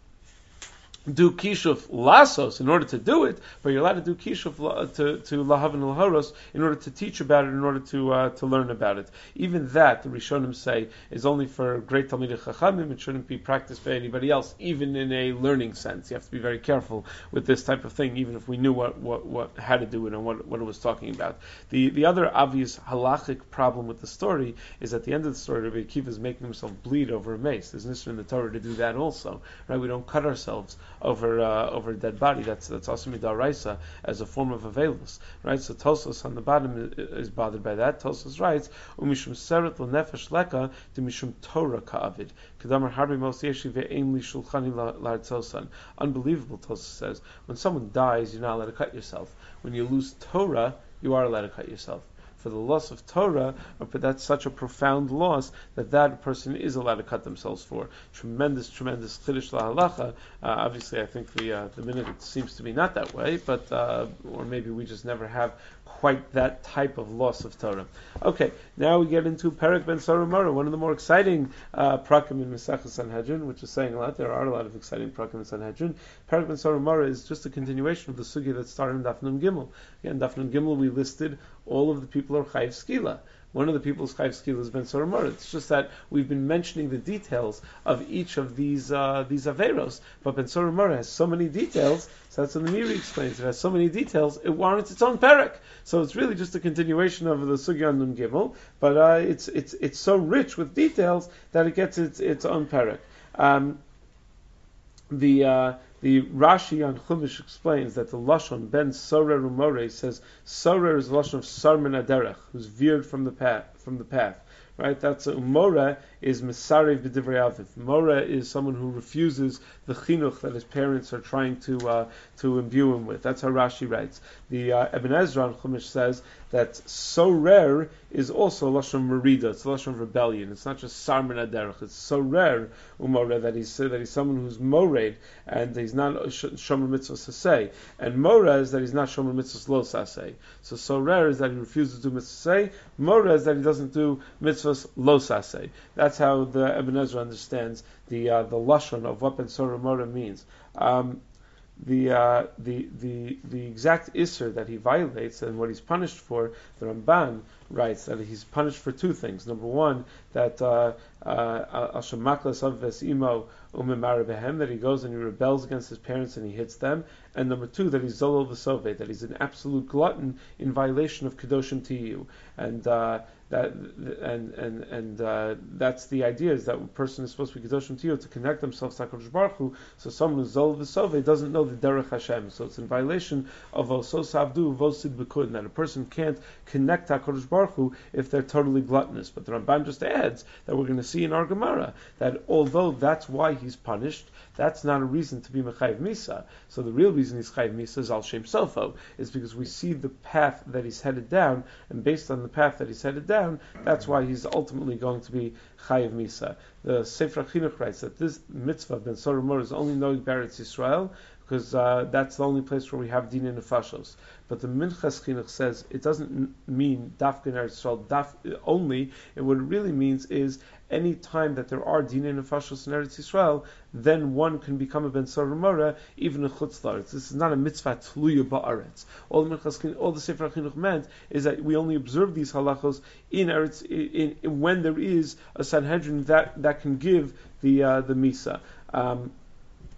do kishuf lasos in order to do it, but you're allowed to do kishuf la, to to lahavin laharos in order to teach about it, in order to uh, to learn about it. Even that, the Rishonim say, is only for great Talmidei Chachamim. It shouldn't be practiced by anybody else, even in a learning sense. You have to be very careful with this type of thing, even if we knew what, what, what how to do it and what what it was talking about. The the other obvious halachic problem with the story is at the end of the story, Rabbi Akiva is making himself bleed over a mace. There's an issue in the Torah to do that also, right? We don't cut ourselves over uh, over a dead body. That's that's also midaraisa as a form of avelus, right? So Tosfos on the bottom is, is bothered by that. Tosfos writes, "Umishum seret lenefesh leka to mishum Torah ka'avid kedamar harbi mos yeshi ve'ein li shulchani la'artzosan." Unbelievable, Tosfos says. When someone dies, you're not allowed to cut yourself. When you lose Torah, you are allowed to cut yourself. For the loss of Torah, but that's such a profound loss that that person is allowed to cut themselves for. Tremendous, tremendous chiddush lahalacha. Uh, obviously, I think the uh, the minute it seems to be not that way, but uh, or maybe we just never have quite that type of loss of Torah. Okay, now we get into Perek Ben Sorah, one of the more exciting uh, prakim in Masechah Sanhedrin, which is saying a lot. There are a lot of exciting prakim in Sanhedrin. Perek Ben Sorah is just a continuation of the sugya that started in Daf Nun Gimel. Again, Daf Nun Gimel, we listed all of the people are chayiv skila. One of the people's chayiv skila is Ben Sorah. It's just that we've been mentioning the details of each of these uh, these averos, but Ben Sorah has so many details. So that's what the Miri explains. It has so many details, it warrants its own perek. So it's really just a continuation of the sugya on Nun Gimel, but uh, it's it's it's so rich with details that it gets its its own perek. Um, the uh, The Rashi on Chumash explains that the Lashon Ben Sorer Umore says Sorer is the Lashon of Sarmin Aderech, who's veered from the path. From the path, right? That's a Umore is Mesarev B'divrei Aviv. Mora is someone who refuses the chinuch that his parents are trying to uh, to imbue him with. That's how Rashi writes. The uh, Ibn Ezra on Chumash says that Sorer is also a Lashon Merida. It's a Lashon of rebellion. It's not just Sarmin Aderech. It's Sorer Umore that he's that he's someone who's mored and he's not Shomer Mitzvah Sasei. And Mora is that he's not Shomer Mitzvah Lo Sasei. So Sorer is that he refuses to do Mitzvah Sasei. Mora is that he doesn't do Mitzvahs Lo Sasei. That's how the Ibn Ezra understands the uh, the lashon of what Ben Sorah Mora means. Um, the uh, the the the exact isser that he violates and what he's punished for, the Ramban writes that he's punished for two things. Number one, that uh, uh, that he goes and he rebels against his parents and he hits them. And number two, that he's zolol v'soveh, that he's an absolute glutton in violation of kedoshim tiyu. And uh, that and and and uh, that's the idea, is that a person is supposed to be kedoshim tiyu to connect themselves to HaKadosh Baruch Hu. So someone who's zolol v'soveh doesn't know the derech Hashem. So it's in violation of osos avdu vosid b'kudin, that a person can't connect to HaKadosh Baruch Hu if they're totally gluttonous. But the Ramban just adds that we're going to see in our Gemara that although that's why he's punished, that's not a reason to be mechayiv misa. So the real reason he's chayiv misa is al shem sofo, is because we see the path that he's headed down, and based on the path that he's headed down, that's why he's ultimately going to be chayiv misa. The Sefer Chinuch writes that this mitzvah Ben Sorah Mor is only knowing Beretz Yisrael, because uh, that's the only place where we have din nefashos. But the Minchas Chinuch says it doesn't mean daf in Eretz Yisrael daf only. And what it really means is any time that there are din nefashos in Eretz Yisrael, then one can become a Ben Sorah Mora even in Chutz La'aretz. This is not a mitzvah tluya ba'aretz. All the Minchas Chinuch, all the Sefer Chinuch meant is that we only observe these halachos in Eretz in, in when there is a Sanhedrin that that can give the uh, the misa. Um,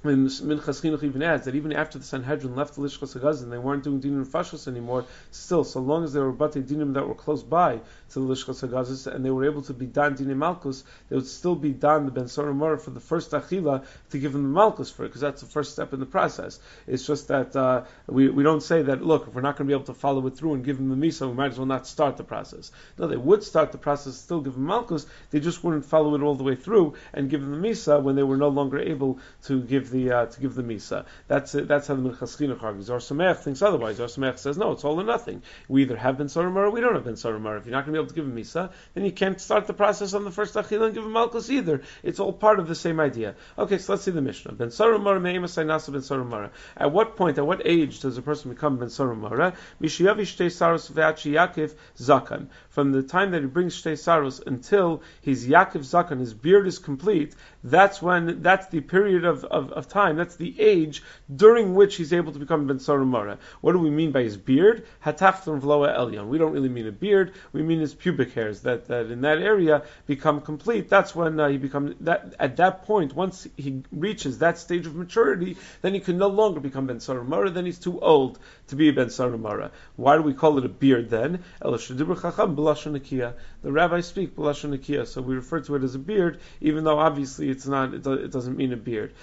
And Minchas Chinuch even adds that even after the Sanhedrin left the Lishchas HaGazin, they weren't doing dinim fashos anymore. Still, so long as there were batei dinim that were close by to the Lishchas HaGazin, and they were able to be dan dinim malchus, they would still be dan the Ben Sora Mora for the first achila to give them the malchus for it, because that's the first step in the process. It's just that uh, we we don't say that, look, if we're not going to be able to follow it through and give them the misa, we might as well not start the process. No, they would start the process, still give them malchus, they just wouldn't follow it all the way through and give them the misa when they were no longer able to give the uh, to give the misa. That's it. That's how the Minchas Chinuch argues. Or Sameach thinks otherwise. Or Sameach says no, it's all or nothing. We either have Ben Sora Mora or we don't have Ben Sora Mora. If you're not going to be able to give him misa, then you can't start the process on the first achila and give him malchus either. It's all part of the same idea. Okay, so let's see the Mishnah. Ben Sora Mora me'emasai nasa Ben Sora Mora. At what point, at what age does a person become Ben Sora Mora? Mishiyavi shtei saros ve'achi Yaakov zakan. From the time that he brings shtei saros until his Yaakov zakan, his beard is complete. That's when. That's the period of, of, of time. That's the age during which he's able to become Ben Sora Mora. What do we mean by his beard? Hatachton v'loa elyon. We don't really mean a beard. We mean his pubic hairs that, that in that area become complete. That's when uh, he becomes that. At that point, once he reaches that stage of maturity, then he can no longer become Ben Sora Mora. Then he's too old to be a Ben Sora Mora. Why do we call it a beard then? El shedibur chacham b'lashon nekiya. The rabbis speak b'lashon nekiya, so we refer to it as a beard, even though obviously it's not. It, do, it doesn't mean a beard.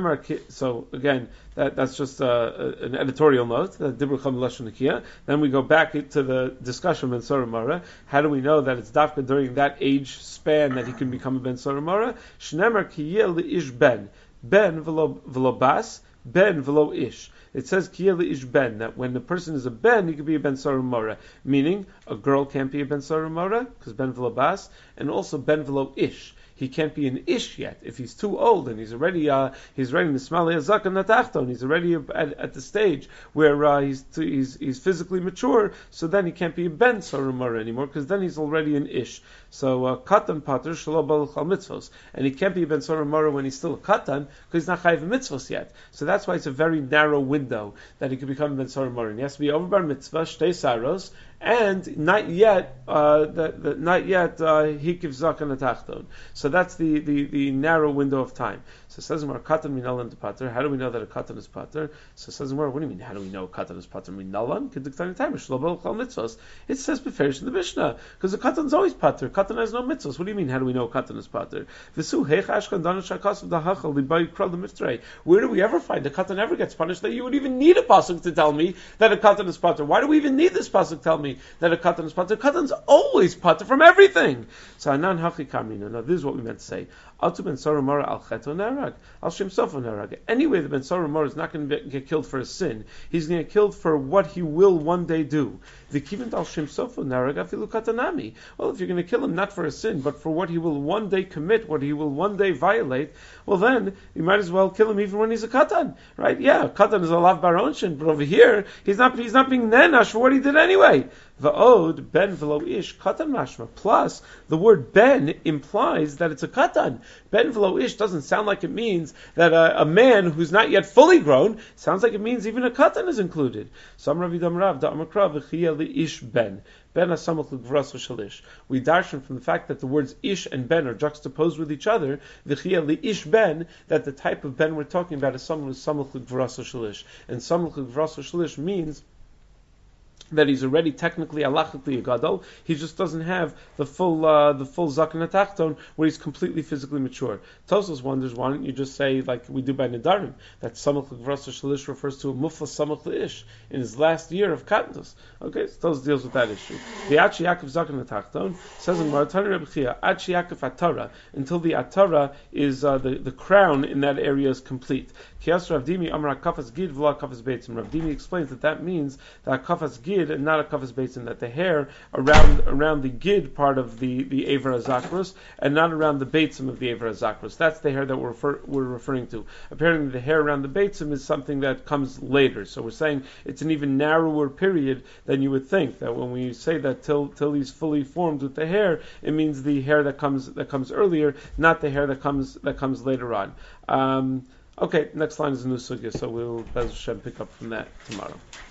So again, that, that's just uh, an editorial note. That dibur chacham b'lashon nekiya. Then we go back to the discussion of Ben Sora Mora. How do we know that it's dafka during that age span that he can become a Ben Sora Mora? Shneimar ki yeh li'ish ben, ben v'lo bas, ben v'lo ish. It says ki yeh li'ish ben, that when the person is a ben, he could be a Ben Sora Mora. Meaning, a girl can't be a Ben Sora Mora, because ben v'lo bas, and also ben v'lo ish. He can't be an ish yet. If he's too old and he's already uh, he's ready to smali zakan natachton, he's already at, at the stage where uh, he's, to, he's he's physically mature. So then he can't be a ben Sora Mora anymore, because then he's already an ish. So uh, katan pater shelo baruch al mitzvos, and he can't be a Ben Sora Mora when he's still a katan because he's not chayiv mitzvos yet. So that's why it's a very narrow window that he could become a Ben Sora Mora. And he has to be over bar mitzvah shtei saros, and not yet uh, the, the, not yet hikif uh, zakan atachton. So that's the, the, the narrow window of time. So it says more katan minalan to pater. How do we know that a katan is pater? So it says more. What do you mean? How do we know a katan is pater? Minalan kediktani time shlobel chal mitzvos. It says beferish in the Mishnah because the katan is always pater. Katan has no mitzvos. What do you mean? How do we know a katan is pater? V'su heich ashkan dana shakasav dahachal libai kral l'mitzrei. Where do we ever find a katan ever gets punished that you would even need a pasuk to tell me that a katan is pater? Why do we even need this pasuk to tell me that a katan is pater? Katan's always pater from everything. So anan hachi kamina. Now this is what we meant to say. Atu ben Sora Mora al cheto nerag al shem sofa nerag. Anyway, the ben Sora Mora is not going to get killed for a sin. He's going to get killed for what he will one day do. The kivint al shem sofa nerag afilu katanami. Well, if you're going to kill him not for a sin, but for what he will one day commit, what he will one day violate, well then you might as well kill him even when he's a katan, right? Yeah, katan is a lav baronshin, but over here he's not he's not being nenash for what he did anyway. Va'od ben v'lo ish katan mashma. Plus, the word ben implies that it's a katan. Ben v'lo ish doesn't sound like it means that a, a man who's not yet fully grown. Sounds like it means even a katan is included. Sam Ravidam Rav da'amakra v'chiyah li ish ben. Ben asamach l'gvras shalish. We darshan from the fact that the words ish and ben are juxtaposed with each other. V'chiyah li ish ben, that the type of ben we're talking about is someone who's samach l'gvras shalish. And samach l'gvras shalish means that he's already technically halachically a gadol. He just doesn't have the full uh, the full zaken atachton where he's completely physically mature. Tosfos wonders, why don't you just say like we do by nedarim, that samach l'gvras shalish refers to a mufla samach l'Ish in his last year of katnus. Okay, so Tosfos deals with that issue. The Achi Yaakov zaken atachton says in Maratani Reb Chia, Achi Yaakov atara, until the atara is uh, the the crown in that area is complete. Kias Rav Dimi Amar Kafas Gid V'la Kafas Beitzim. Rav Dimi explains that that means that Kafas Gid and not a Kafas Beitzim, that the hair around around the Gid part of the the Aver Hazakros and not around the Beitzim of the Aver Hazakros. That's the hair that we're, refer, we're referring to. Apparently, the hair around the Beitzim is something that comes later. So we're saying it's an even narrower period than you would think. That when we say that till till he's fully formed with the hair, it means the hair that comes that comes earlier, not the hair that comes that comes later on. Um, Okay, next line is a new sugya, so we'll Bez Hashem pick up from that tomorrow.